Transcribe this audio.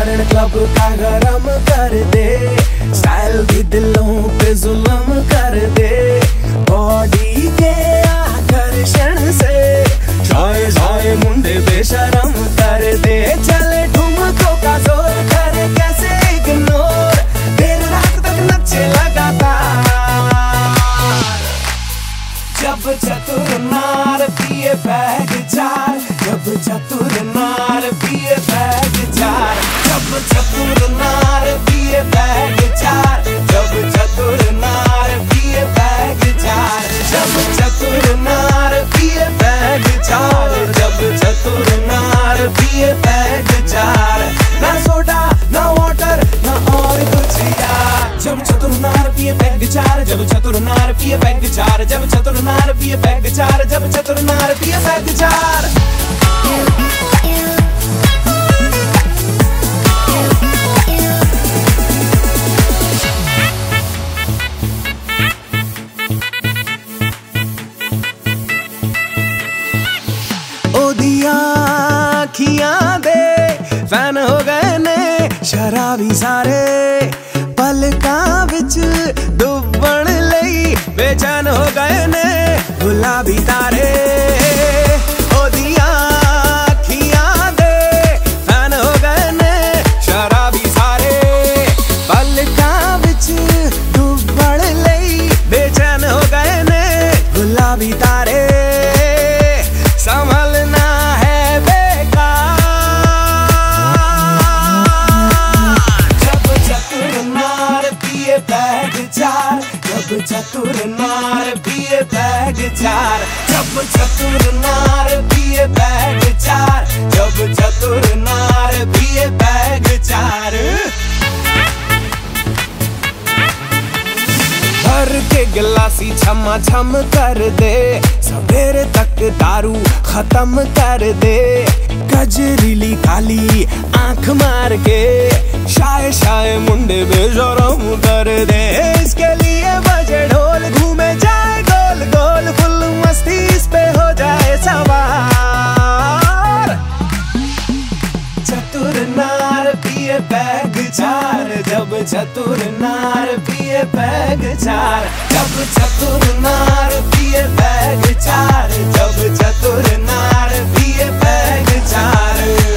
कारण क्लब का गरम कर दे, स्टाइल भी दिलों पे जुल्म कर दे। बॉडी के आकर्षण से जाए जाए मुंडे बेशरम कर दे। चले ठुमकों का जोर करे कैसे इग्नोर, देर रात तक नचे लगातार। जब चतुर नार पिए बैग चार, जब चतुर नार पिए बैग चार, जब चतुर नार पिए बैग चार, जब चतुर नार पिए बैग चार, जब चतुर नार पिए बैग चार, जब चतुर नार पिए बैग चार। ना सोडा ना वाटर ना और कुछ यार, जब चतुर नार पिए बैग चार, जब चतुर नार पिए बैग चार, जब चतुर नार पिए बैग चार, जब चतुर नार पिए बैग चार। अखियां दे फैन हो गए ने शराबी सारे, पलकां विच डुबण लई बेचैन हो गए ने गुलाबी तारे। ओदियां अखियां दे फैन हो गए ने शराबी सारे, पलकां विच डुबण लई बेचैन हो गए ने गुलाबी तारे। संभलना है बेकार, जब चतुर नार पिए बैग चार, जब चतुर नार पिए बैग चार, जब चतुर नार पिए बैग चार, जब चतुर नार पिए बैग चार। भर के गिलासी छमा छम कर दे, सवेरे तक दारू खत्म कर दे। गजरीली काली आंख मार के शाये शाये मुंडे बेशरम कर दे। इसके लिए बजे ढोल घूमे जाए गोल गोल, फुल मस्ती इस पे हो जाए सवार। चतुर नार पिए बैग चार, जब चतुर नार पिए बैग चार, जब चतुर नार पिए बैग चार, जब चतुर नार पिए बैग चार।